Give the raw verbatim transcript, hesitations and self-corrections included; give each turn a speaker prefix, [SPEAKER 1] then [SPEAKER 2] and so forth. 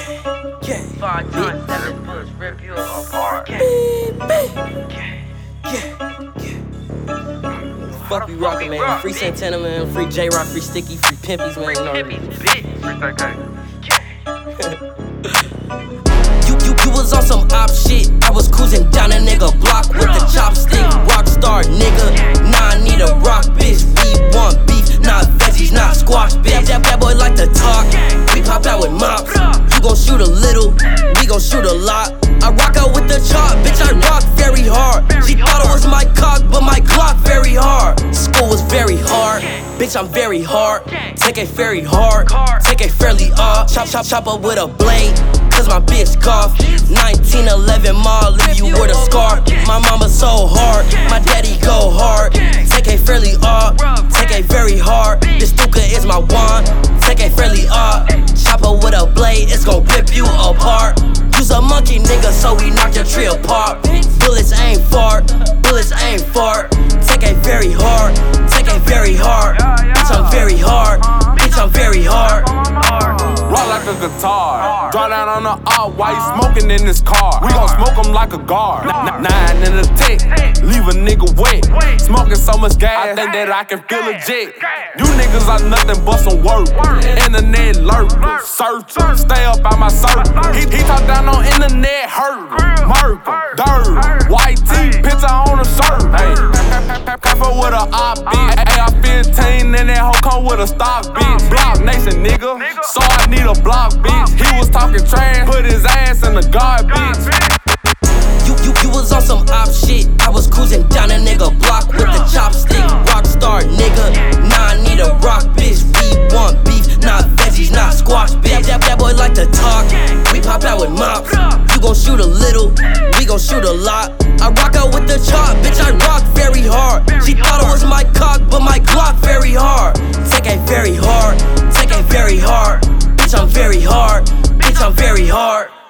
[SPEAKER 1] Yeah,
[SPEAKER 2] Five times seven bullets rip you apart.
[SPEAKER 1] yeah, yeah. Fuck we rockin', man. Free Santana, man. Free J-Rock, free Sticky, free Pimpies, man.
[SPEAKER 2] Free
[SPEAKER 1] You know
[SPEAKER 2] hippies,
[SPEAKER 1] that.
[SPEAKER 2] bitch.
[SPEAKER 1] You, you, you was on some op shit. I was cruising down a nigga block with the chopstick. Rockstar nigga. Nah, I need a rock bitch. We want beef, not veggies, not squash bitch. That, that boy like to talk. We pop out with mops. You gon' shoot a little, we gon' shoot a lot. I rock out with the chop, bitch. I rock very hard. She thought it was my cock, but my Glock very hard. School was very hard. Bitch, I'm very hard. Take it very hard. Take it fairly off. Chop, chop, chop up with a blade. Cause my bitch cough. nineteen eleven mall, leave you with a scar. My mama so hard, my daddy go hard. Take it fairly off, take it very hard. This Stuka is my wand, take it fairly off. Chop her with a blade, it's gon' rip you apart. Use a monkey nigga, so we knock your tree apart. Bullets ain't fart, bullets ain't fart. Take it very hard, take it very hard. Bitch, I'm very hard, bitch, I'm very hard.
[SPEAKER 3] Rock like a guitar. Draw down on the all white, smoking in this car. We gon' smoke him like a guard. N- nine in the tick, leave a nigga wet. Smoking so much gas, I think that I can feel a jet. You niggas are nothing but some work. Internet lurkers, searchers, stay up out my circle. He, he talk down on internet, hurt Merkel, dirt, white tee, picture on a shirt. Hey, Pepper with a op bitch. A R fifteen and that hoe come with a stock bitch. Block nation nigga, so I need a block bitch. He was talking trash, put his ass in the garbage.
[SPEAKER 1] You, you, you was on some op shit. I was cruising down a nigga block with the chopstick. Rockstar nigga. Nah, I need a rock bitch. We want beef, not veggies, not squash bitch. That, that boy like to talk. We pop out with mops. You gon' shoot a little, we gon' shoot a lot. I rock out with the chop, bitch. I rock very hard. She thought it was my cock, but my Glock very hard. Take it very hard, take it very hard. Bitch, I'm very hard. Bitch, I'm very hard.